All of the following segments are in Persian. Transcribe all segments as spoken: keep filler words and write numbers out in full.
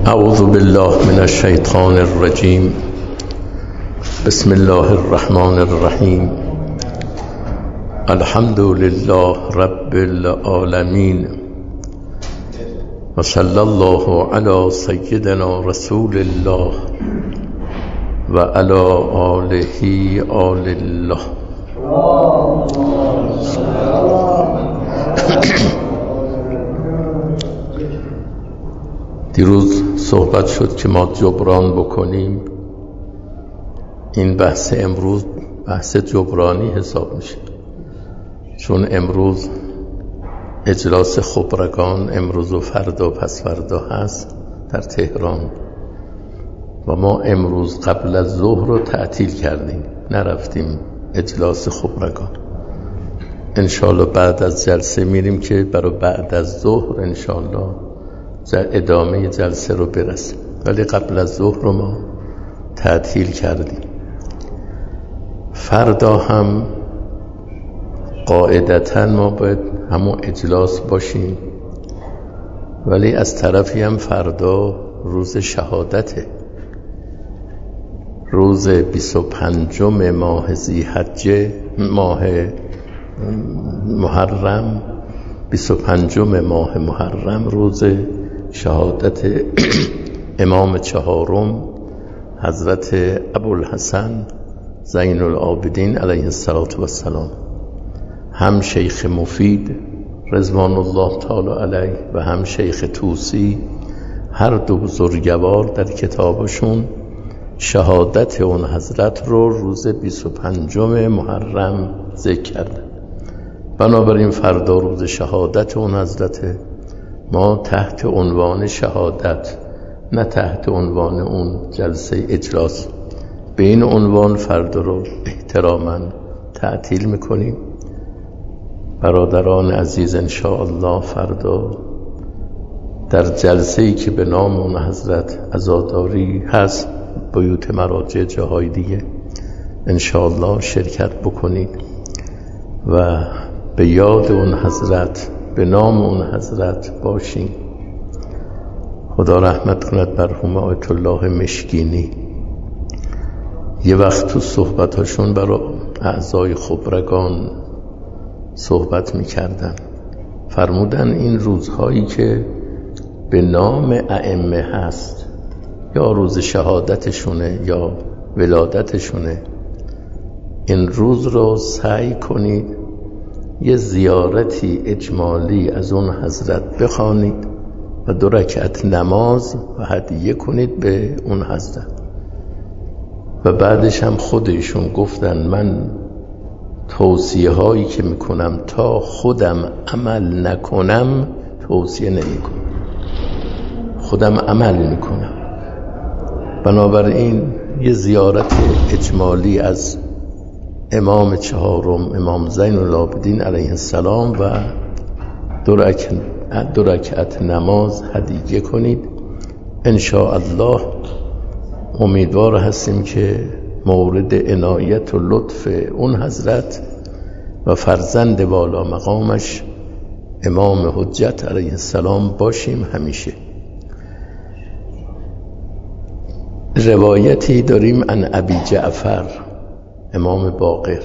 اعوذ بالله من الشیطان الرجیم. بسم الله الرحمن الرحیم. الحمد لله رب العالمین و صلی الله علی سیدنا رسول الله و علی آله آل الله. دیروز صحبت شد که ما جبران بکنیم. این بحث امروز بحث جبرانی حساب میشه، چون امروز اجلاس خبرگان امروز و فردا پس فردا هست در تهران و ما امروز قبل از ظهر رو تعطیل کردیم، نرفتیم اجلاس خبرگان. انشالله بعد از جلسه میریم که برای بعد از ظهر انشالله ادامه جلسه رو برسیم، ولی قبل از ظهر رو ما تعطیل کردیم. فردا هم قاعدتاً ما باید همون اجلاس باشیم، ولی از طرفی هم فردا روز شهادته، روز بیست و پنجم ماه ذی‌حجه، ماه محرم، بیست و پنجم ماه محرم روز شهادت امام چهارم حضرت ابوالحسن زین العابدین علیه السلام، هم شیخ مفید رضوان الله تعالی علیه و هم شیخ طوسی، هر دو بزرگوار در کتابشون شهادت اون حضرت رو روز بیست و پنجم محرم ذکر کردن. بنابراین فردا روز شهادت اون حضرت، ما تحت عنوان شهادت، نه تحت عنوان اون جلسه اجلاس، به این عنوان فردا رو احتراما تعطیل میکنیم. برادران عزیز انشاءالله فردا در جلسه‌ای که به نام اون حضرت عزاداری هست، بیوت مراجع جاهای دیگه انشاءالله شرکت بکنید و به یاد اون حضرت، به نام اون حضرت باشین. خدا رحمت کند مرحوم آیت الله مشکینی. یه وقت تو صحبتاشون برای اعضای خبرگان صحبت میکردن، فرمودن این روزهایی که به نام ائمه هست، یا روز شهادتشونه یا ولادتشونه، این روز رو سعی کنید یه زیارتی اجمالی از اون حضرت بخوانید و دو رکعت نماز و هدیه کنید به اون حضرت. و بعدش هم خودشون گفتن من توصیه هایی که میکنم تا خودم عمل نکنم توصیه نمیکنم، خودم عمل میکنم. بنابراین یه زیارت اجمالی از امام چهارم امام زین العابدین علیه السلام و دو رکعت, دو رکعت نماز هدیه کنید. انشاءالله امیدوار هستیم که مورد عنایت و لطف اون حضرت و فرزند والا مقامش امام حجت علیه السلام باشیم همیشه. روایتی داریم عن ابی جعفر امام باقر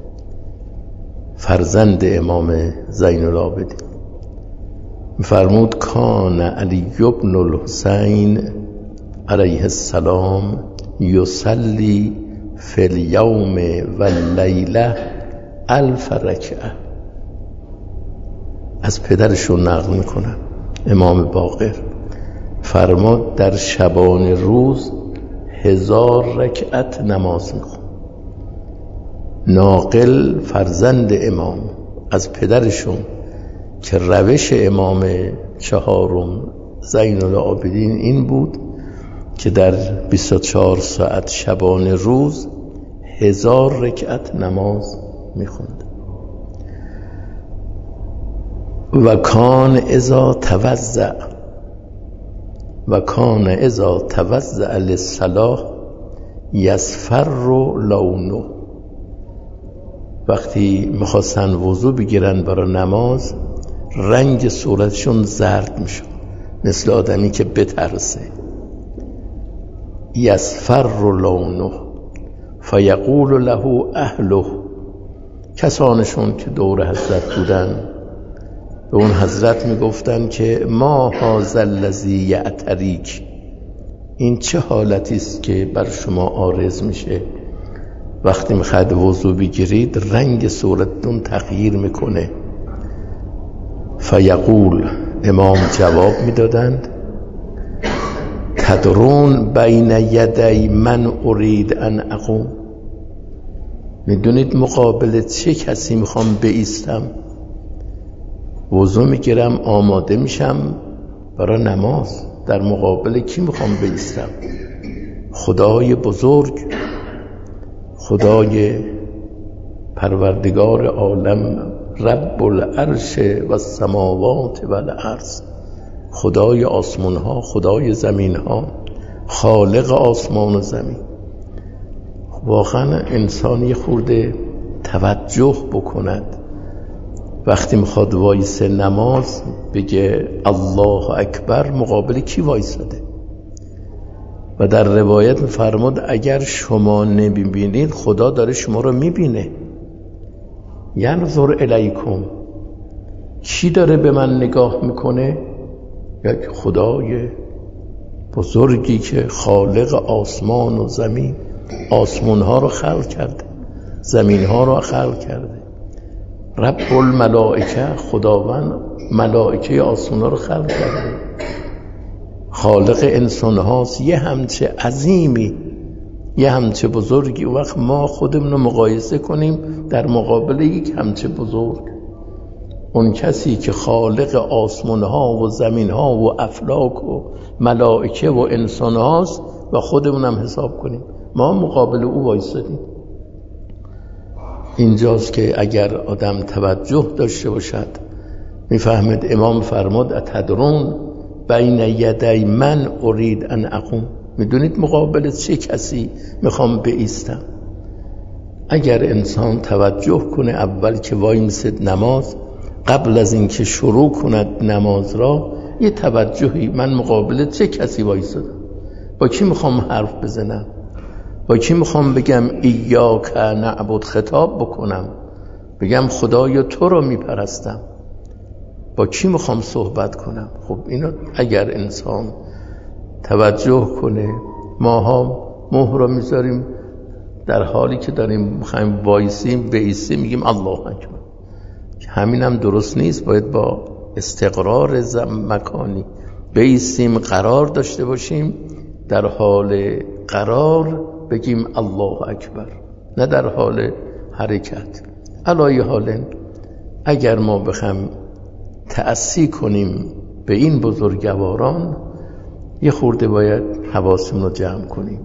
فرزند امام زین العابدین، فرمود کان علی بن الحسین علیه السلام یصلی فی الیوم و اللیله الف رکعه. از پدرشون نقل میکنن امام باقر، فرمود در شبان روز هزار رکعت نماز میخون. ناقل فرزند امام از پدرشون که روش امام چهارم زین العابدین این بود که در بیست و چهار ساعت شبان روز هزار رکعت نماز میخوند. و کان اذا توضع و کان اذا توضع للصلاة یصفر لونه. وقتی میخواستن وضو بگیرن برای نماز رنگ صورتشون زرد میشد، مثل آدمی که بترسه. یصفر لونه فیقول له اهله، کسانشون که دور حضرت بودن به اون حضرت میگفتن که ما هذا الذی یعتریک، این چه حالتی است که بر شما عارض میشه؟ وقتی میخواید وضو بگیرید رنگ صورتتون تغییر میکنه. فیقول، امام جواب میدادند تدرون بین یدی من ارید ان اقوم، میدونید مقابل چه کسی میخوام بایستم؟ وضو میگیرم آماده میشم برای نماز، در مقابل کی میخوام بایستم؟ خدای بزرگ، خدای پروردگار عالم، رب العرش و السماوات و الارض، خدای آسمان ها، خدای زمین ها، خالق آسمان و زمین. واقعا انسان یه خورده توجه بکند وقتی میخواد وایسه نماز بگه الله اکبر، مقابل کی وایساده؟ و در روایت میفرماد اگر شما نمیبینید خدا داره شما رو میبینه. ینظر الیکم، کی داره به من نگاه میکنه؟ یک خدای بزرگی که خالق آسمان و زمین، آسمان ها رو خلق کرده، زمین ها رو خلق کرده. رب الملائکه، خداوند ملائکه آسمان ها رو خلق کرده، خالق انسان هاست. یه همچه عظیمی، یه همچه بزرگی، وقت ما خودمون رو مقایسه کنیم در مقابل یک همچه بزرگ. اون کسی که خالق آسمان ها و زمین ها و افلاک و ملائکه و انسان هاست و خودمون هم حساب کنیم، ما مقابل او وایسادیم. اینجاست که اگر آدم توجه داشته باشد میفهمد. امام فرمود اتدرون بین یدی من ارید ان اقوم، میدونید مقابل چه کسی میخوام بایستم؟ اگر انسان توجه کنه اول که وای میسد نماز، قبل از اینکه شروع کند نماز را یه توجهی، من مقابل چه کسی وایسادم، با کی میخوام حرف بزنم، با کی میخوام بگم ایاک نعبد، خطاب بکنم بگم خدایا تو رو میپرستم، با کی میخوام صحبت کنم؟ خب اینو اگر انسان توجه کنه، ماها مهر رو میذاریم در حالی که داریم میخوایم وایسیم بایسیم میگیم الله اکبر. همین هم درست نیست، باید با استقرار مکانی بایسیم، قرار داشته باشیم، در حال قرار بگیم الله اکبر، نه در حال حرکت. علای حال اگر ما بخوایم تأسی کنیم به این بزرگواران، یه خورده باید حواسمون رو جمع کنیم.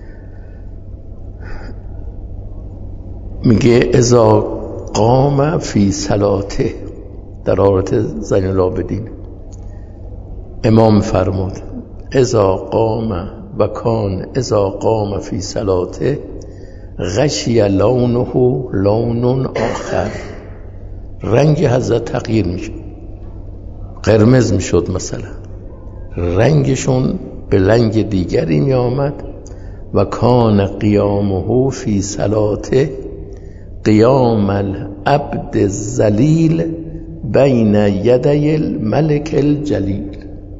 میگه اذا قام فی صلاته، در آیت زین العابدین امام فرمود اذا قام و کان اذا قام فی صلاته غشی لونه لون آخر، رنگ حضرت تغییر میشه، قرمز میشد مثلا، رنگشون به رنگ دیگری می آمد. و کان قیامه فی صلاته قیام العبد الذلیل بین یدی الملک الجلیل،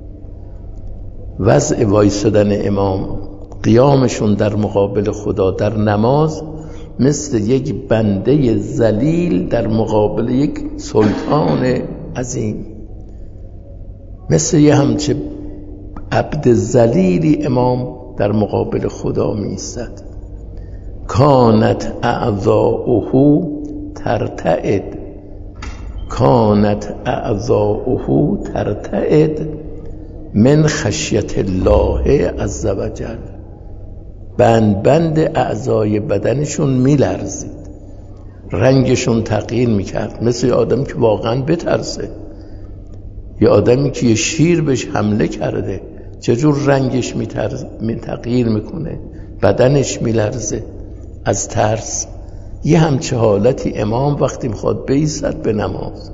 وضع وایسادن امام، قیامشون در مقابل خدا در نماز مثل یک بنده ذلیل در مقابل یک سلطان عظیم، مثل یه همچه عبد ذلیلی امام در مقابل خدا می ایستد. کانت اعضاؤه ترتعد، کانت اعضاؤه ترتعد من خشیت الله عز وجل، بند بند اعضای بدنشون می لرزید، رنگشون تغییر می کرد، مثل آدم که واقعا بترسه، یه آدمی که یه شیر بهش حمله کرده چجور رنگش می تغییر میکنه، بدنش می لرزه از ترس. یه همچه حالتی امام وقتی میخواد بایستد به نماز،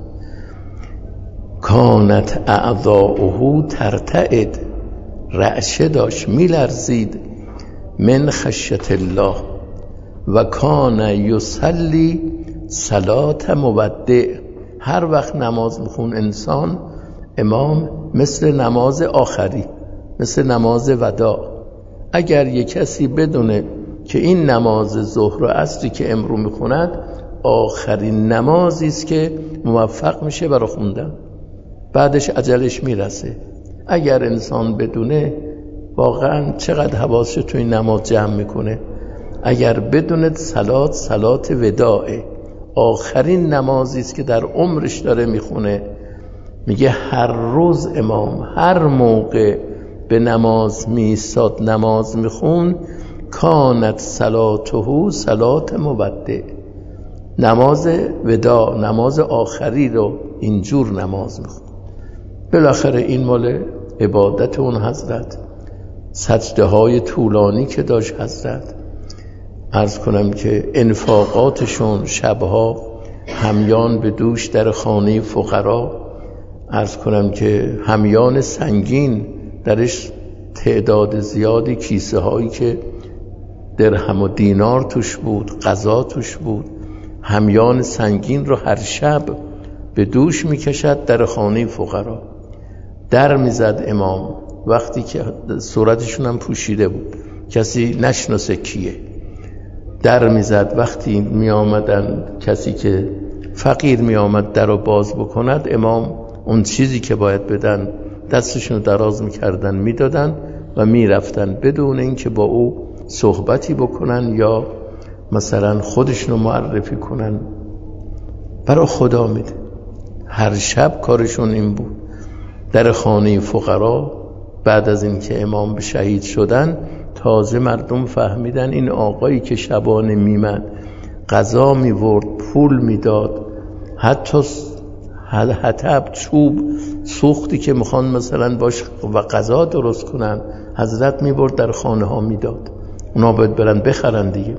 کانت اعضاؤه ترتعد، رعشه داشت، می لرزید من خشیت الله و کان یصلی صلات مودع. هر وقت نماز میخون انسان، امام، مثل نماز آخری، مثل نماز وداع. اگر یک کسی بدونه که این نماز ظهر و عصری که امرو میخوند آخرین نمازی است که موفق میشه برای خوندن، بعدش اجلش میرسه، اگر انسان بدونه واقعا چقدر حواسش تو این نماز جمع میکنه. اگر بدونه صلات صلات وداعه، آخرین نمازی است که در عمرش داره میخونه. میگه هر روز امام هر موقع به نماز میستاد نماز میخون، کانت صلاته صلات مودع، نماز وداع، نماز آخری رو اینجور نماز میخون. بالاخره این مال عبادت اون حضرت، سجده های طولانی که داشت حضرت. عرض کنم که انفاقاتشون شبها همیان به دوش در خانه فقرا، عرض کنم که همیان سنگین درش، تعداد زیادی کیسه هایی که درهم و دینار توش بود، غذا توش بود، همیان سنگین رو هر شب به دوش میکشد در خانه فقرا. در میزد امام وقتی که صورتشون هم پوشیده بود، کسی نشناسه کیه. در میزد وقتی می آمدن، کسی که فقیر می آمد در رو باز بکند، امام اون چیزی که باید بدن دستشون رو دراز میکردن میدادن و میرفتن بدون اینکه با او صحبتی بکنن یا مثلا خودشون رو معرفی کنن. برای خدا میده. هر شب کارشون این بود. در خانه فقرا بعد از اینکه امام به شهید شدن، تازه مردم فهمیدن این آقایی که شبانه میمد غذا میورد، پول میداد، حتی حطب، چوب سوختی که میخوان مثلا باش و غذا درست کنن، حضرت میبرد در خانه ها میداد. اونا باید برن بخرن دیگه.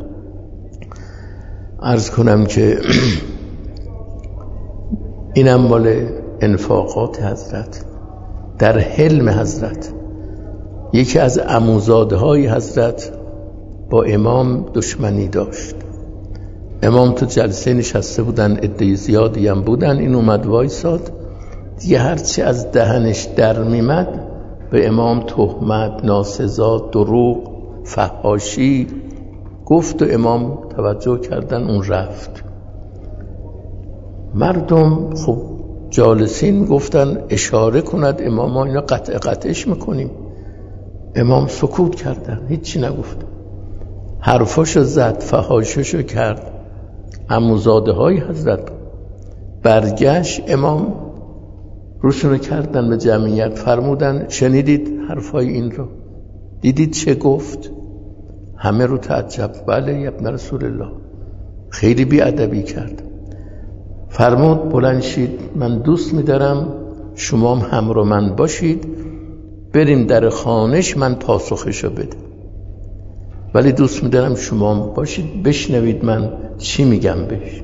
عرض کنم که اینم مال انفاقات حضرت. در حلم حضرت، یکی از عموزاده های حضرت با امام دشمنی داشت. امام تو جلسه نشسته بودن، عده زیادی هم بودن، این اومد وایساد دیگه، هرچی از دهنش در میمد به امام تهمت، ناسزا، دروغ، فحاشی گفت و امام توجه کردن، اون رفت. مردم خب جالسین گفتن اشاره کند امام، ما اینا قطع قطعش میکنیم. امام سکوت کردن، هیچی نگفت، حرفاشو زد، فحاششو کرد. عموزاده های حضرت برگشت، امام روشونو کردن به جمعیت، فرمودن شنیدید حرفای این رو؟ دیدید چه گفت؟ همه رو تعجب. بله یا ابن رسول الله. خیلی بی‌ادبی کرد. فرمود بلند شید، من دوست می‌دارم شما هم همراه من باشید، بریم در خانش، من پاسخشو بده، ولی دوست می‌دارم شما هم باشید بشنوید من چی میگم بهش.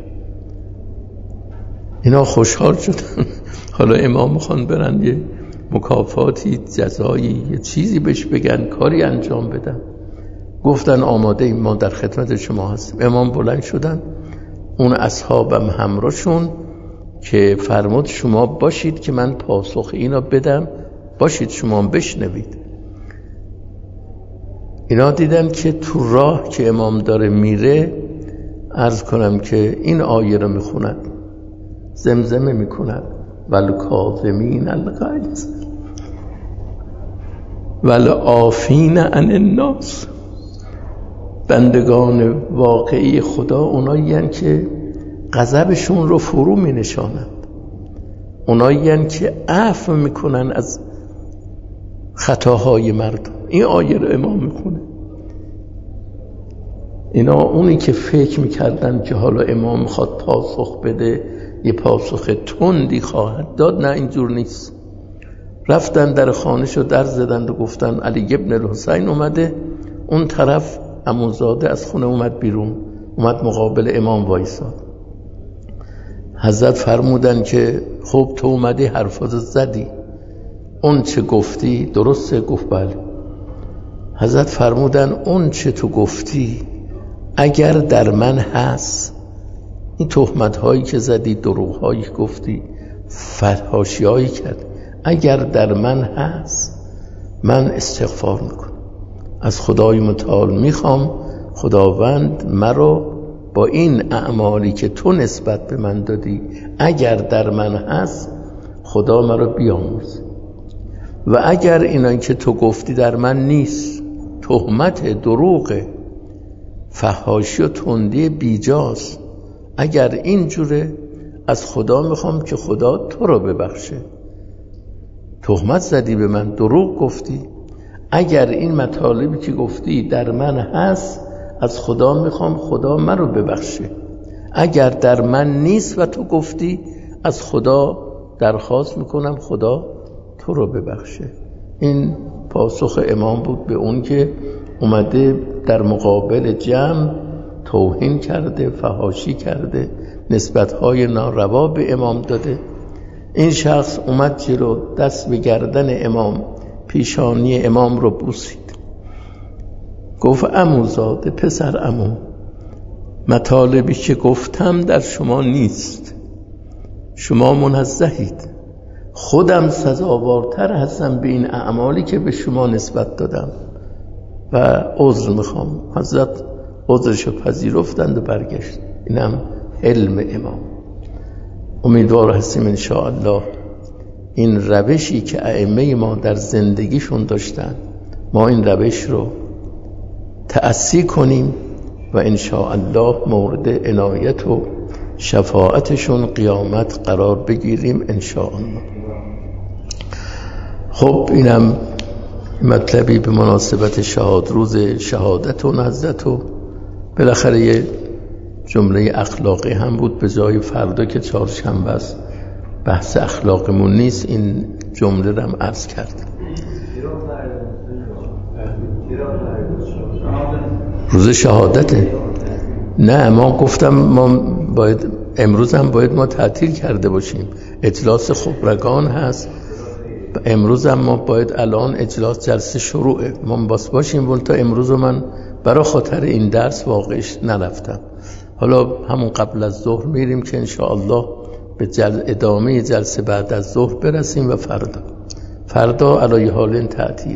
اینا خوشحال شدن. حالا امام میخوان برن یه مکافاتی، جزایی، یه چیزی بهش بگن، کاری انجام بدن. گفتن آماده ایم، ما در خدمت شما هستیم. امام بلند شدن، اون اصحابم همراهشون که فرمود شما باشید که من پاسخ اینا بدم، باشید شما بشنوید. اینا دیدن که تو راه که امام داره میره، عرض کنم که این آیه رو میخوند، زمزمه میکند، والکاظمین الغیظ والعافین عن الناس. بندگان واقعی خدا اونایی هستند که غضبشون رو فرو می نشانند، اونایی هستند که عفو میکنن از خطاهای مردم. این آیه رو امام میخونه. اینا اونی که فکر میکردن که حالا امام میخواد پاسخ بده، یه پاسخ تندی خواهد داد، نه اینجور نیست. رفتن در خانه‌شو در زدند و گفتن علی ابن الحسین اومده. اون طرف عموزاده از خونه اومد بیرون، اومد مقابل امام وایساد. حضرت فرمودن که خب تو اومدی حرفات زدی، اون چه گفتی درسته؟ گفت بله. حضرت فرمودن اون چه تو گفتی اگر در من هست، این تهمت هایی که زدی، دروغ هایی که گفتی، فحاشی هایی کرد، اگر در من هست من استغفار میکنم، از خدای متعال میخوام خداوند مرا با این اعمالی که تو نسبت به من دادی اگر در من هست خدا مرا بیاموز، و اگر اینایی که تو گفتی در من نیست، تهمت، دروغ، فحاشی و تندی بیجاست، اگر اینجوره از خدا میخوام که خدا تو رو ببخشه. تهمت زدی به من، دروغ گفتی، اگر این مطالبی که گفتی در من هست از خدا میخوام خدا من رو ببخشه، اگر در من نیست و تو گفتی از خدا درخواست میکنم خدا تو رو ببخشه. این پاسخ امام بود به اون که اومده در مقابل جمع توهین کرده، فحاشی کرده، نسبت‌های ناروا به امام داده. این شخص اومد جلو، دست به گردن امام، پیشانی امام رو بوسید، گفت عموزاده، پسر عمو، مطالبی که گفتم در شما نیست، شما منزهید، خودم سزاوارتر هستم به این اعمالی که به شما نسبت دادم و عذر میخوام. حضرت عذرشو پذیرفتند و برگشت. اینم علم امام. امیدوار هستیم انشاءالله این روشی که ائمه ما در زندگیشون داشتن ما این روش رو تأسی کنیم و انشاءالله مورد عنایت و شفاعتشون قیامت قرار بگیریم انشاءالله. خب اینم مطلبی به مناسبت شهاد روز شهادت و نزدت و بالاخره یه جمله اخلاقی هم بود به جای فردا که چهارشنبه است، بحث اخلاقمون نیست، این جمله رو هم عرض کرد. روز شهادته؟ نه، ما گفتم ما باید امروز هم باید ما تعطیل کرده باشیم، اجلاس خبرگان هست امروز هم ما باید الان اجلاس جلسه شروعه ما باس باشیم، ولی تا امروز من برای خاطر این درس واقعش نرفتم. حالا همون قبل از ظهر میریم که انشاءالله به جل... ادامه جلسه بعد از ظهر برسیم و فردا فردا علی حال تعطیل.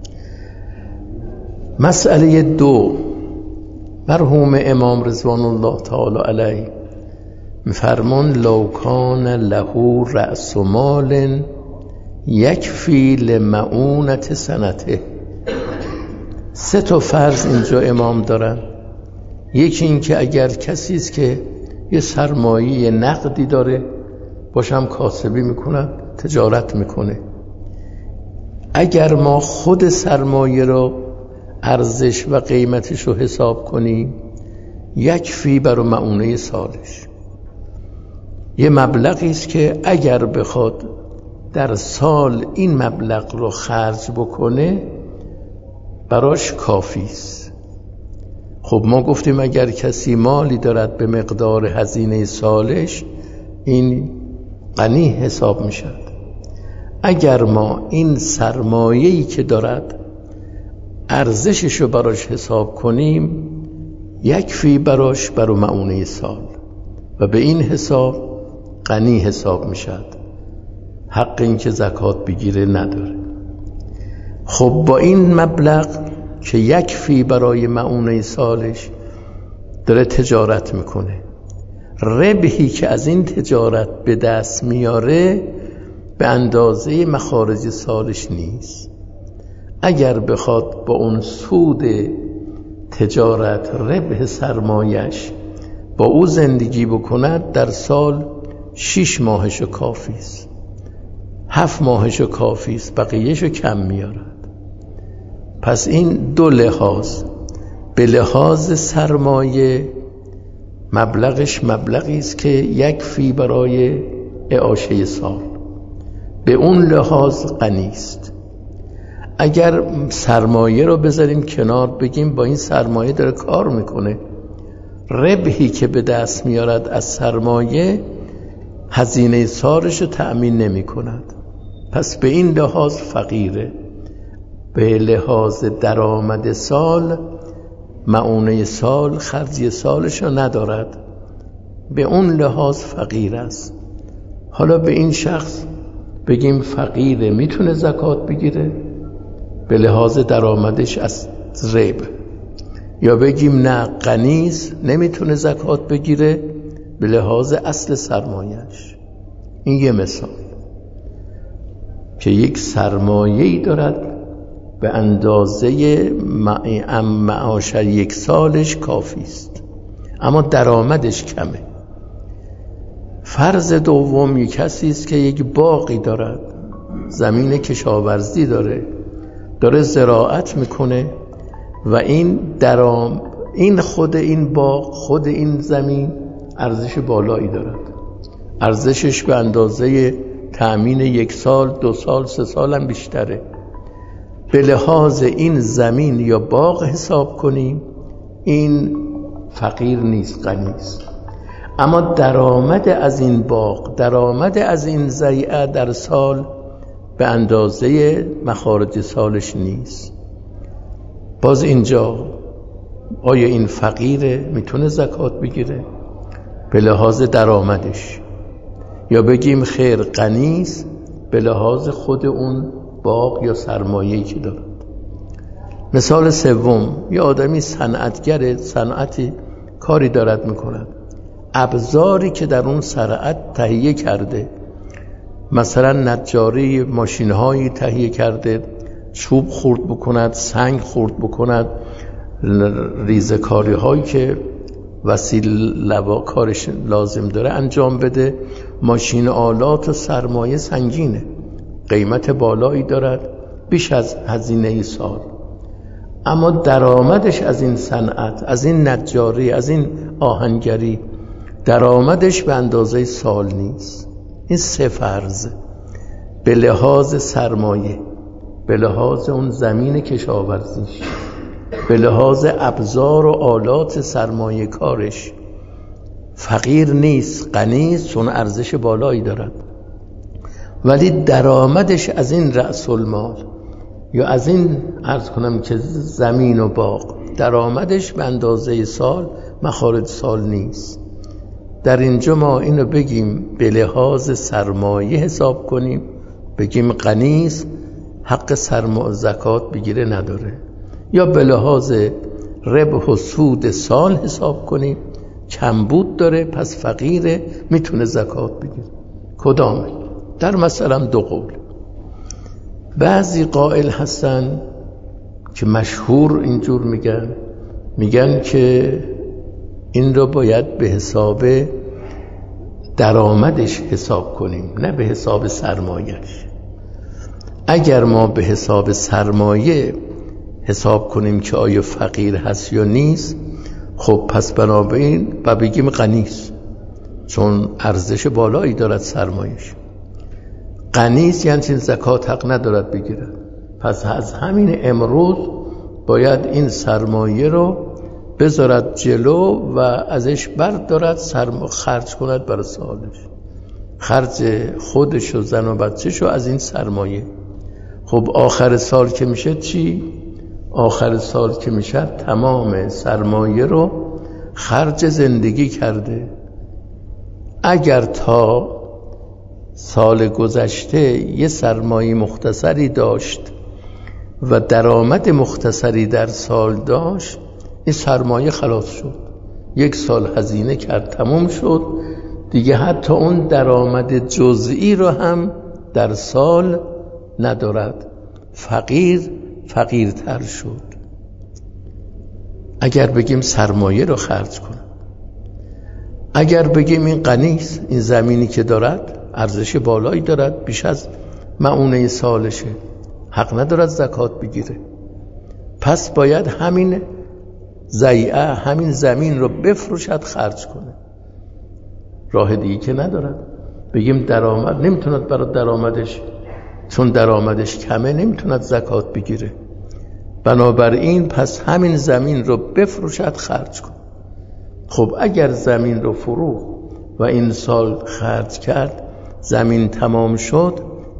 مسئله دو، مرحوم امام رضوان الله تعالی علیه میفرمان لو کان له رأس مال یکفی لمعونت سنته. سه تا فرض اینجا امام دارن. یکی این که اگر کسی است که یه سرمایه نقدی داره، باشم کاسبی میکنه، تجارت میکنه، اگر ما خود سرمایه رو ارزش و قیمتش رو حساب کنیم یکفی برای معونه سالش. یه مبلغی است که اگر بخواد در سال این مبلغ رو خرج بکنه براش کافی است. خب ما گفتیم اگر کسی مالی دارد به مقدار هزینه سالش این غنی حساب میشد. اگر ما این سرمایه‌ای که دارد ارزشش رو براش حساب کنیم یکفی براش برای معونه سال و به این حساب غنی حساب میشد، حق این که زکات بگیره نداره. خب با این مبلغ که یکفی برای معونه سالش داره تجارت میکنه، ربحی که از این تجارت به دست میاره به اندازه مخارج سالش نیست. اگر بخواد با اون سود تجارت ربح سرمایش با او زندگی بکند در سال شش ماهش کافی است، هفت ماهش کافی است، بقیهش کم میارد. پس این دو لحاظ، به لحاظ سرمایه مبلغش مبلغی است که یکفی برای اعاشه سال، به اون لحاظ غنی است. اگر سرمایه رو بذاریم کنار بگیم با این سرمایه داره کار میکنه، ربحی که به دست میارد از سرمایه هزینه سالش رو تأمین نمی کند، پس به این لحاظ فقیره. به لحاظ درآمد سال معونه سال خرجی سالش رو ندارد، به اون لحاظ فقیر است. حالا به این شخص بگیم فقیره میتونه زکات بگیره به لحاظ درآمدش از ریب، یا بگیم نه غنیست نمیتونه زکات بگیره به لحاظ اصل سرمایهش. این یه مثال که یک سرمایه‌ای دارد به اندازه معاش یک سالش کافی است اما درآمدش کمه. فرض دوم یک کسی است که یک باغی دارد، زمین کشاورزی داره، داره زراعت میکنه و این درام این خود این باغ خود این زمین ارزش بالایی دارد، ارزشش به اندازه تأمین یک سال دو سال سه سال هم بیشتره. به لحاظ این زمین یا باغ حساب کنیم این فقیر نیست، غنی است. اما درآمد از این باغ، درآمد از این زیعه در سال به اندازه مخارج سالش نیست. باز اینجا آیا این فقیره میتونه زکات بگیره به لحاظ درآمدش، یا بگیم خیر غنیست به لحاظ خود اون باغ یا سرمایه‌ای که دارد. مثال سوم، یه آدمی صنعتگر، صنعتی کاری دارد میکند، ابزاری که در اون صنعت تهیه کرده، مثلا نجاری ماشین‌هایی تهیه کرده، چوب خورد بکند، سنگ خورد بکند، ریزکاری هایی که وسیله لوا کارش لازم داره انجام بده. ماشین آلات و سرمایه سنگینه، قیمت بالایی دارد، بیش از هزینه سال، اما درآمدش از این صنعت، از این نجاری، از این آهنگری درآمدش به اندازه سال نیست. این سه فرض به لحاظ سرمایه، به لحاظ اون زمین کشاورزیش، به لحاظ ابزار و آلات سرمایه کارش فقیر نیست، غنی است، چون ارزش بالایی دارد، ولی درآمدش از این رأس المال یا از این عرض کنم که زمین و باغ درآمدش به اندازه سال مخارج سال نیست. در اینجا ما اینو بگیم به لحاظ سرمایه حساب کنیم، بگیم غنی است حق سرمایه زکات بگیره نداره، یا به لحاظ ربح و سود سال حساب کنیم کمبود داره پس فقیره میتونه زکات بگیره. کدامه؟ در مثلا دو قول. بعضی قائل هستن که مشهور اینجور میگن میگن که این رو باید به حساب درآمدش حساب کنیم نه به حساب سرمایهش. اگر ما به حساب سرمایه حساب کنیم که آیا فقیر هست یا نیست، خب پس بنابراین با بگیم غنیست چون ارزش بالایی دارد سرمایهش. غنیست یعنی چین زکات حق ندارد بگیرد، پس از همین امروز باید این سرمایه رو بذارد جلو و ازش بردارد سرما خرج کند برای سالش، خرج خودش و زن و بچهش رو از این سرمایه. خب آخر سال که میشه چی؟ آخر سال که میشه تمام سرمایه رو خرج زندگی کرده. اگر تا سال گذشته یه سرمایه مختصری داشت و درآمد مختصری در سال داشت، این سرمایه خلاص شد، یک سال هزینه کرد تموم شد دیگه، حتی اون درآمد جزئی رو هم در سال ندارد، فقیر فقیرتر شد. اگر بگیم سرمایه رو خرج کن، اگر بگیم این غنیست، این زمینی که دارد ارزش بالایی دارد، بیش از معونه سالشه، حق ندارد زکات بگیره، پس باید همین زیعه همین زمین رو بفروشد خرج کنه، راه دیگه که ندارد. بگیم درآمد نمیتوند برای درآمدش، چون درآمدش کمه نمیتوند زکات بگیره، بنابراین پس همین زمین رو بفروشد خرج کن. خب اگر زمین رو فروخت و این سال خرج کرد، زمین تمام شد،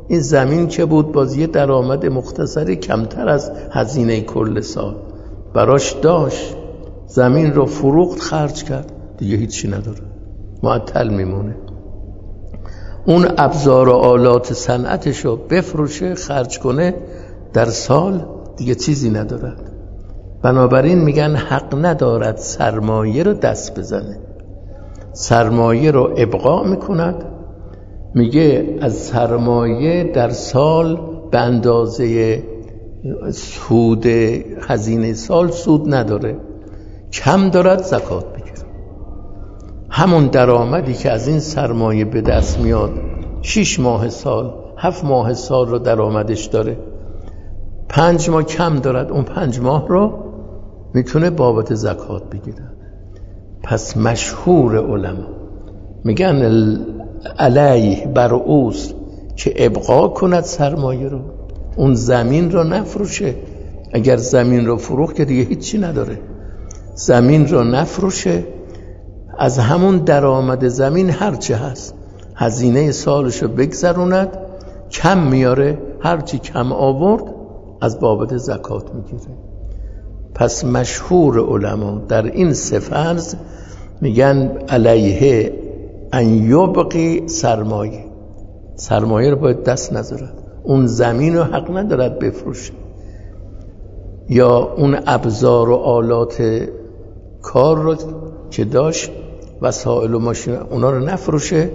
این زمین که بود باز یه درآمد مختصری کمتر از هزینه کل سال براش داشت، زمین رو فروخت خرج کرد، دیگه هیچی نداره، معطل میمونه. اون ابزار و آلات صنعتش رو بفروشه خرج کنه در سال دیگه چیزی ندارد. بنابراین میگن حق ندارد سرمایه رو دست بزنه، سرمایه رو ابقا میکند. میگه از سرمایه در سال به اندازه سود هزینه سال سود نداره، کم دارد زکات بگیره. همون درآمدی که از این سرمایه به دست میاد شش ماه سال، هفت ماه سال رو درآمدش داره، پنج ماه کم دارد، اون پنج ماه رو میتونه بابت زکات بگیره. پس مشهور علما میگن علیه بر اوست که ابقا کند سرمایه رو، اون زمین رو نفروشه. اگر زمین رو فروخت که دیگه هیچی نداره، زمین رو نفروشه، از همون درآمد زمین هرچه هست هزینه سالش رو بگذروند، کم میاره، هرچی کم آورد از بابت زکات میگیره. پس مشهور علما در این سه فرض میگن علیه ان یبقی سرمایه، سرمایه رو باید دست نذارد، اون زمین رو حق ندارد بفروشه، یا اون ابزار و آلات کار رو که داشت وسایل و ماشین اونا رو نفروشه،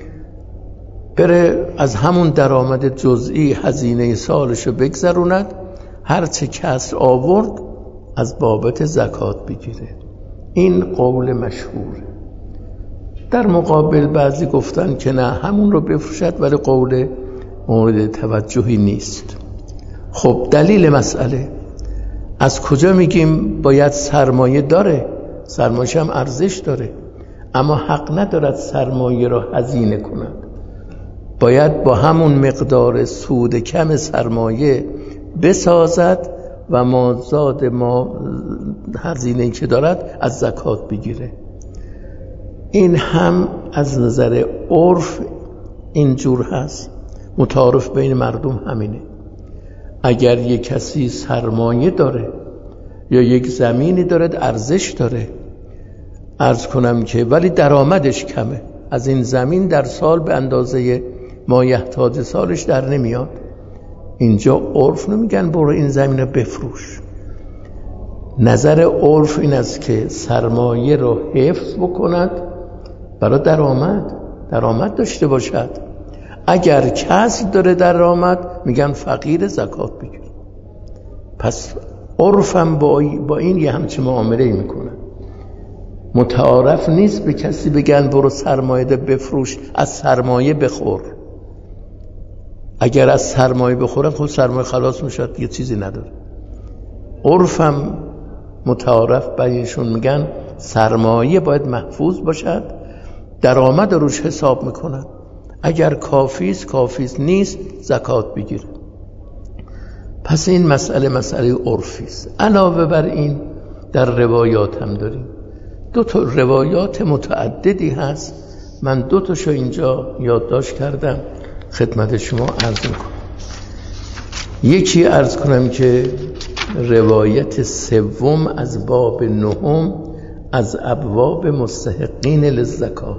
بره از همون درآمد جزئی هزینه سالش رو بگذروند، هرچه کسر آورد از بابت زکات بگیره. این قول مشهور. در مقابل بعضی گفتن که نه، همون رو بفروشد، ولی قول مورد توجهی نیست. خب دلیل مسئله از کجا میگیم باید سرمایه داره؟ سرمایه هم ارزش داره، اما حق ندارد سرمایه رو هزینه کند، باید با همون مقدار سود کم سرمایه بسازد و مازاد ما هزینه‌ای که دارد از زکات بگیره. این هم از نظر عرف اینجور هست، متعارف بین مردم همینه. اگر یک کسی سرمایه داره یا یک زمینی داره ارزش داره، عرض کنم که ولی درآمدش کمه، از این زمین در سال به اندازه مایحتاج سالش در نمیاد، اینجا عرف نمیگن برو این زمین رو بفروش. نظر عرف این است که سرمایه رو حفظ بکند برای درآمد، درآمد داشته باشد. اگر کسب داره درآمد میگن فقیر زکات بگیر. پس عرفم با, با این یه همچه معامله میکنه. متعارف نیست به کسی بگن برو سرمایه ده بفروش، از سرمایه بخور. اگر از سرمایه بخورن خود سرمایه خلاص میشد، یه چیزی نداره. عرفم متعارف بینشون میگن سرمایه باید محفوظ باشد، درآمد روش حساب میکنن، اگر کافیست کافیست، نیست زکات بگیر. پس این مسئله مسئله عرفیست. علاوه بر این در روایات هم داریم، دو تا روایات متعددی هست، من دو تاشو اینجا یادداشت کردم خدمت شما عرض میکنم. یکی عرض کنم که روایت سوم از باب نهم از ابواب مستحقین للزکات.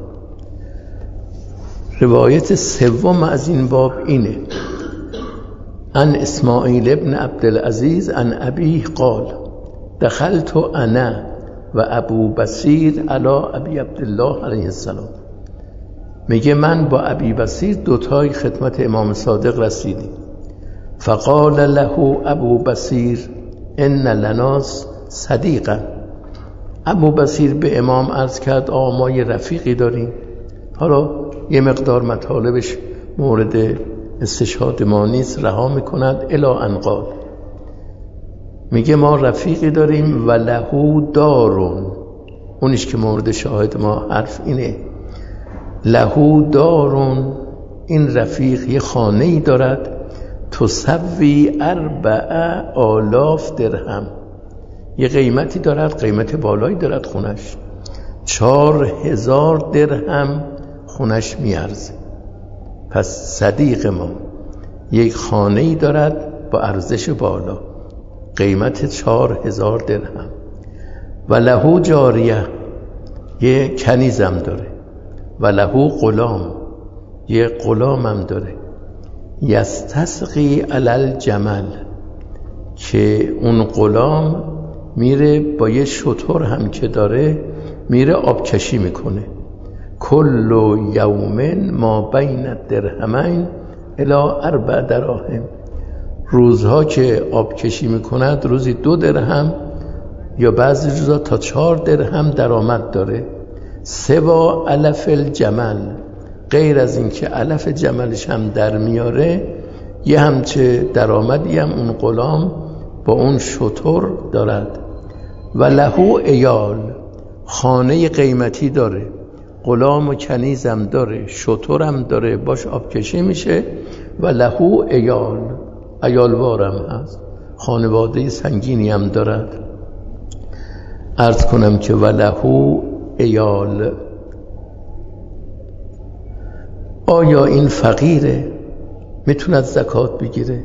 روایت سوم از این باب اینه: عن اسماعیل ابن عبدالعزیز عن ابیه قال دخلت انا و ابو بصیر علی ابی عبدالله علیه السلام. میگه من با ابی بصیر دوتای خدمت امام صادق رسیدیم. فقال له ابو بصیر ان لناس صدیقا. ابو بصیر به امام عرض کرد آقا ما یه رفیقی داریم. حالا یه مقدار مطالبش مورد استشهاد ما نیست، رها میکند. الا ان قال، میگه ما رفیقی داریم و لهو دارون، اونیش که مورد شاهد ما حرف اینه، لهو دارون، این رفیق یه خانه‌ای دارد، تسوی اربع آلاف درهم، یه قیمتی دارد، قیمت بالایی دارد خونش، چهار هزار درهم خونش میارزه. پس صدیق ما یک خانه‌ای دارد با ارزش بالا، قیمت چهار هزار درهم. و لهو جاریه، یه کنیزم داره. و لهو غلام، یه غلامم داره. یستسقی علی الجمل، که اون غلام میره با یه شتر هم که داره میره آبکشی میکنه. کل یوم ما بین درهمین الی اربع دراهم، روزها که آبکشی میکند روزی دو درهم یا بعضی روزا تا چهار درهم درآمد داره. سوا علف الجمل، غیر از این که علف جملش هم در میاره، یه همچه درآمدی هم اون غلام با اون شتر دارد. و لهو ایال، خانه قیمتی داره، غلام و کنیزم داره، شترم داره، باش آبکشی میشه. و لهو ایال، ایالوارم هست، خانواده سنگینی هم دارد. عرض کنم که و لهو ایال، آیا این فقیره میتوند زکات بگیره؟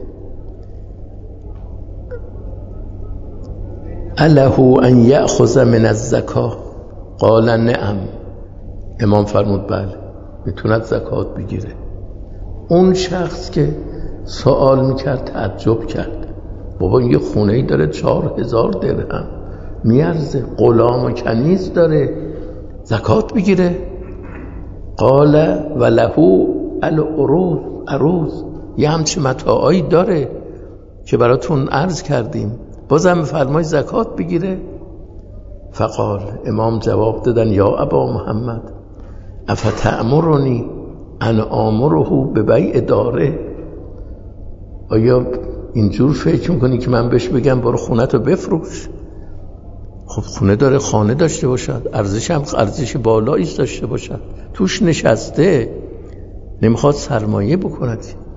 اله ان یأخذ من الزکاه؟ قال نعم. امام فرمود بله میتوند زکات بگیره. اون شخص که سوال میکرد تعجب کرد، بابا این یه خونه ای داره چهار هزار درهم میارزه، غلام و کنیز داره، زکات بگیره؟ قال و لهو العروض، عروض، یه همچه متاعی داره که براتون عرض کردیم، بازم فرمای زکات بگیره؟ فقال، امام جواب دادن یا ابا محمد افتأمرنی ان آمره ببیع داره؟ آیا اینجور فکر میکنی که من بهش بگم برو خونتو بفروش؟ خب خونه داره، خانه داشته باشد، ارزش هم ارزش بالایی داشته باشد، توش نشسته، نمیخواد سرمایه بکند.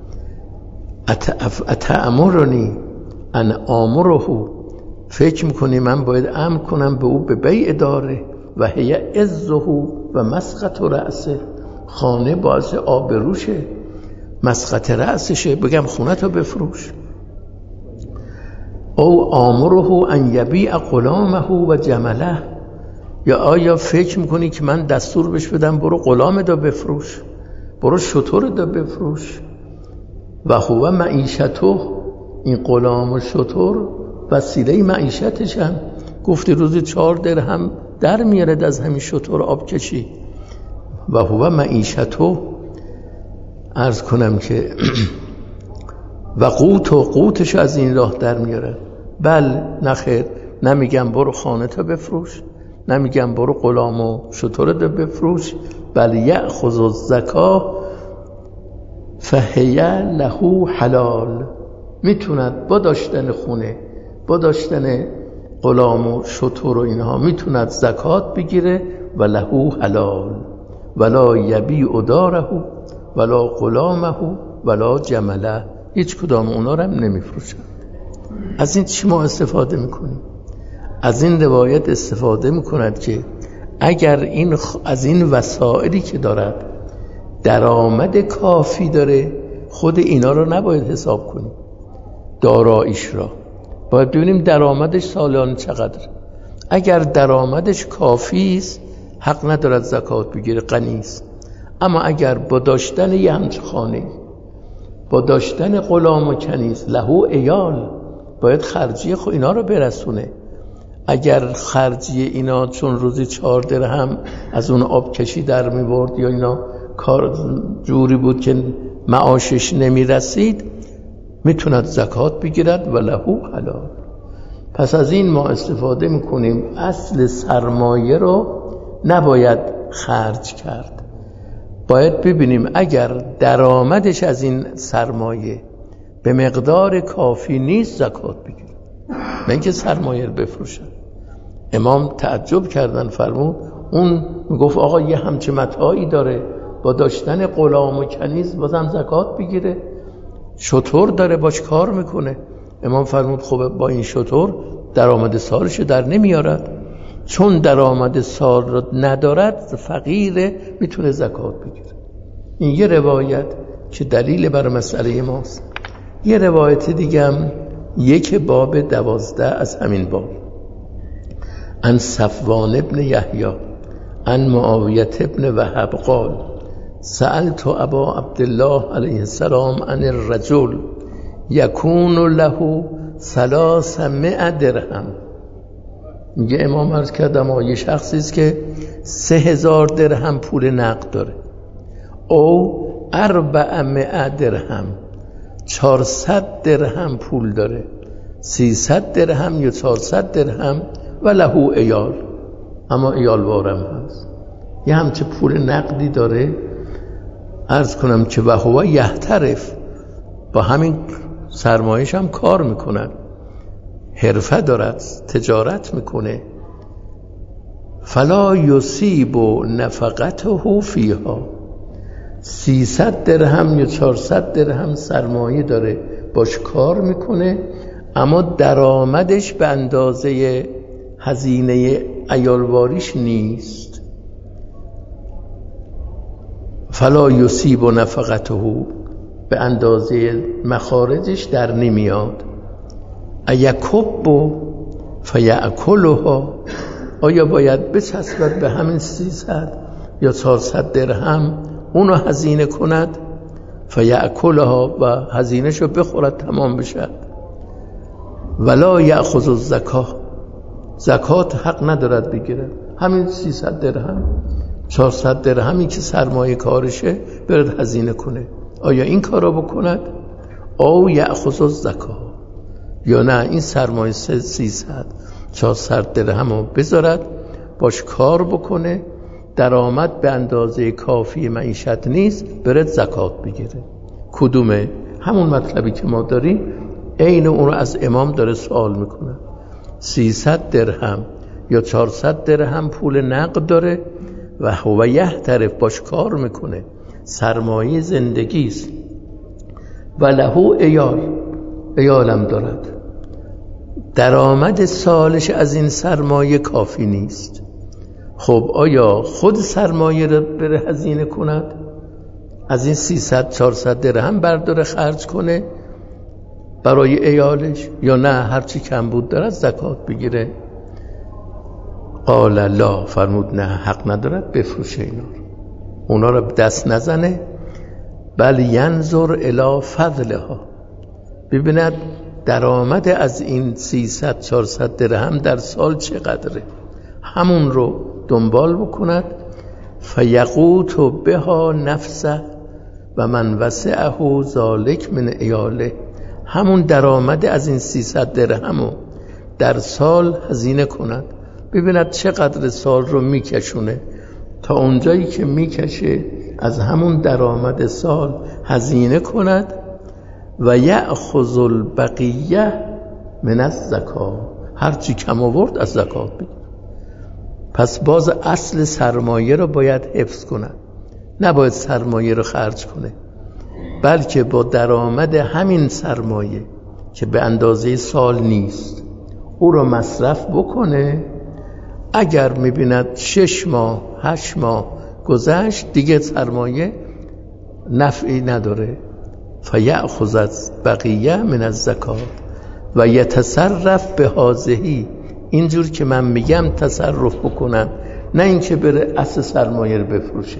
اتأمرنی ان آمره، فکر میکنی من باید امر کنم به او به بیع داره؟ و هی عزه و مسقط رأسه، خانه باعث آبروشه، مسقط رأسشه، بگم خونتو بفروش؟ او آمره ان یبیع غلامه و جمله، یا آیا فکر میکنی که من دستور بهش بدم برو غلام دا بفروش، برو شتر دا بفروش؟ و هو معیشته، این غلام و شتر وسیله معیشتشن. گفتی روزی چهار درهم در میارد از همین شتر آب کشی. و هو معیشته، عرض کنم که و قوت و قوتش از این راه در میاره. بل نخیر، نمیگم برو خانه تا بفروش، نمیگم برو غلام و شتر تا بفروش، بل یأخذ الزکاه فهی له حلال، میتوند با داشتن خونه، با داشتن غلام و شتر و اینها میتوند زکات بگیره. و له حلال ولا یبیع داره ولا غلامه ولا جمله، هیچ کدام اونا رو هم نمیفروشند. از این چی ما استفاده میکنیم؟ از این روایت استفاده میکند که اگر این خ... از این وسائلی که دارد درآمد کافی داره، خود اینا رو نباید حساب کنیم، داراییش را باید ببینیم درآمدش سالانه چقدر. اگر درآمدش کافی است حق ندارد زکات بگیره، غنی است. اما اگر با داشتن یه همچه خانه، با داشتن غلام و کنیز، لهو ایال، باید خرجی خو اینا رو برسونه. اگر خرجی اینا چون روزی چهار درهم از اون آب کشی در می برد یا اینا کار جوری بود که معاشش نمی رسید، میتوند زکات بگیرد. و لهو حلال. پس از این ما استفاده میکنیم اصل سرمایه رو نباید خرج کرد، باید ببینیم اگر درآمدش از این سرمایه به مقدار کافی نیست زکات بگیره، نه اینکه سرمایه رو بفروشن. امام تعجب کردن، فرمود اون میگفت آقا یه همچه متاعی داره، با داشتن غلام و کنیز بازم زکات بگیره، شتر داره باش کار میکنه. امام فرمود خب با این شتر درآمد سالش در نمیارد، چون درآمد سال رو ندارد فقیره، میتونه زکات بگیره. این یه روایت که دلیل بر مسئله ماست. یه روایت دیگم یک باب دوازده از همین باب، ان صفوان ابن یحیی ان معاویه ابن وهب قال سألت ابا عبدالله علیه السلام عن الرجل یکون له ثلاثمائة درهم. میگه امام عرض کردم یه شخصی است که سه هزار درهم پول نقد داره، او اربعمائة درهم، چهارصد درهم پول داره، سیصد درهم یا چهارصد درهم، و له عیال، اما عیالوارم هست. یه همچه پول نقدی داره. عرض کنم که و هو یحترف، با همین سرمایش هم کار میکند، حرفه دارد، تجارت میکنه. فلا یصیب نفقته فیها، سیصد درهم یا چهارصد درهم سرمایه داره، باش کار میکنه، اما درآمدش به اندازه هزینه عیالواریش نیست. فلا یصیب نفقته، به اندازه مخارجش در نمیاد. ایکب فیأکلها، آیا باید بچسبد به همین سیصد یا چهارصد درهم اونو هزینه کند؟ فیأکلها، و هزینهشو بخورد تمام بشد. ولا یأخذ الزکاه، زکات حق ندارد بگیرد. همین سیصد درهم چهارصد درهمی که سرمایه کارشه برد هزینه کنه. آیا این کارا بکند؟ او یأخذ الزکاه، یا نه این سرمایه سیصد چهارصد درهمو بذارد باش کار بکنه، درآمد به اندازه کافی معیشت نیست، برد زکات بگیره. کدومه؟ همون مطلبی که ما داریم، عین اون رو از امام داره سوال میکنه. سیصد درهم یا چهارصد درهم پول نقد داره و هو یحترف، باش کار میکنه، سرمایه زندگیست. و له عیال، عیالم دارد، درآمد سالش از این سرمایه کافی نیست. خب آیا خود سرمایه رو بره هزینه کند؟ از این سیصد چهارصد درهم برداره خرج کنه برای عیالش، یا نه هرچی کم بود دارد زکات بگیره؟ قال لا، فرمود نه، حق ندارد بفروشه اینا رو، اونا رو دست نزنه. بل ینظر الی فضلها، ببیند درآمد از این سیصد چهارصد درهم در سال چقدره، همون رو دنبال بکند. فیقوت بها نفسه و من وسعه ذالک من عیاله، همون درآمد از این سیصد درهمو در سال هزینه کند، ببیند چقدر سال رو میکشونه، تا اونجایی که میکشه از همون درآمد سال هزینه کند. و یأخذ البقیه من الزکات، هرچی کم آورد از زکات بگیر. پس باز اصل سرمایه رو باید حفظ کند، نباید سرمایه رو خرج کنه، بلکه با درآمد همین سرمایه که به اندازه سال نیست او رو مصرف بکنه. اگر میبیند شش ماه هشت ماه گذشت دیگه سرمایه نفعی نداره، فیأخذ بقیه من الزکات و یتصرف به هذه، اینجور که من میگم تصرف بکنن، نه اینکه بره اصل سرمایه رو بفروشه.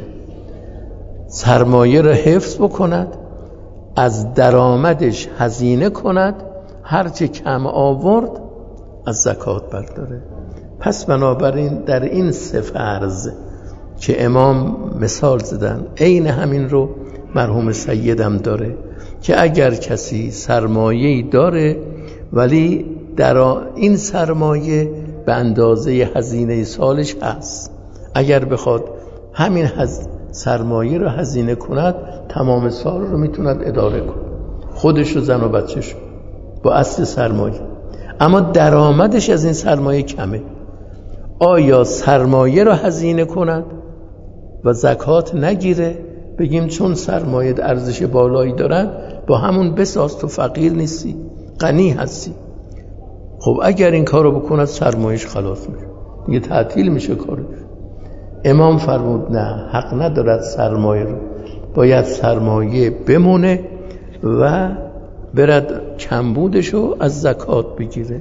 سرمایه رو حفظ بکند، از درآمدش هزینه کند، هرچه کم آورد از زکات برداره. پس بنابراین در این سه فرض که امام مثال زدن، عین همین رو مرحوم سیدم داره که اگر کسی سرمایه‌ای داره ولی در این سرمایه به اندازه هزینه سالش هست، اگر بخواد همین هز... سرمایه رو هزینه کند تمام سال رو میتوند اداره کند، خودش و زن و بچه‌ش با اصل سرمایه، اما درآمدش از این سرمایه کمه. آیا سرمایه رو هزینه کند و زکات نگیره، بگیم چون سرمایه ارزش بالایی دارن با همون بساز، تو فقیر نیستی غنی هستی؟ خب اگر این کارو بکند سرمایهش خلاص میشه، دیگه تعطیل میشه کارش. امام فرمود نه، حق ندارد سرمایه رو، باید سرمایه بمونه و برد کمبودشو از زکات بگیره.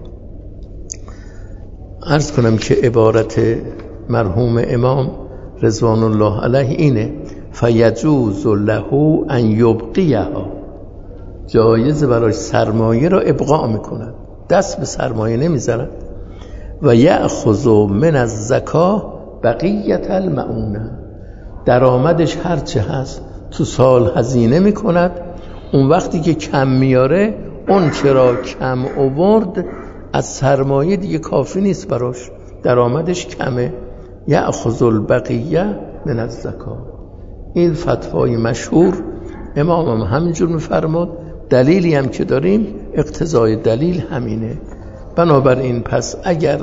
عرض کنم که عبارت مرحوم امام رضوان الله علیه اینه: فیجوز له ان یبقیها، جایز براش سرمایه را ابقا میکنن، دست به سرمایه نمیزنن. و یأخذ من الزکاه بقیت المعونه، درآمدش هرچه هست تو سال هزینه میکند، اون وقتی که کم میاره اون چرا کم آورد از سرمایه دیگه کافی نیست براش، درآمدش کمه. یأخذ البقیه من الزکاه. این فتوای مشهور امام هم همینجور میفرماد. دلیلی هم که داریم اقتضای دلیل همینه. بنابراین پس اگر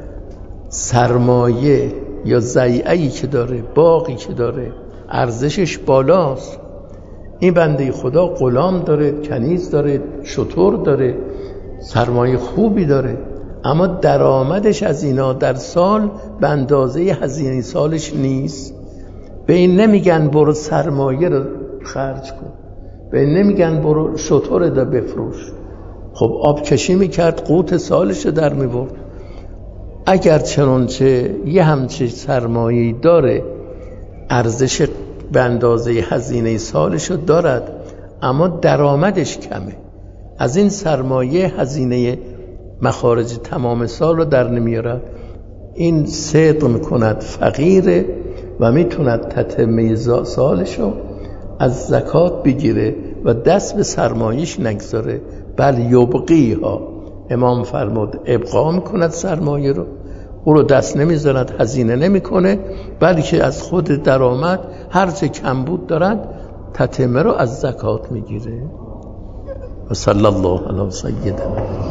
سرمایه یا ضیعه‌ای که داره، باقی که داره، ارزشش بالاست، این بنده خدا غلام داره، کنیز داره، شتر داره، سرمایه خوبی داره، اما درآمدش از اینا در سال به اندازه هزینه سالش نیست، به این نمیگن برو سرمایه رو خرج کن، به این نمیگن برو شتر رو بفروش. خب آب کشی میکرد، قوت سالش رو در میبرد. اگر چنانچه یه همچه سرمایه‌ای داره، ارزش به اندازه هزینه سالش رو دارد، اما درآمدش کمه، از این سرمایه هزینه مخارج تمام سال رو در نمیارد، این صدق میکند فقیره و میتوند تتمه سالش رو از زکات بگیره و دست به سرمایش نگذاره، بل یبقی ها. امام فرمود ابقا میکند سرمایه رو، او رو دست نمیزند، هزینه نمیکنه، بلکه از خود درآمد هرچه کمبود دارد تتمه رو از زکات میگیره. و صلی الله علی سیدنا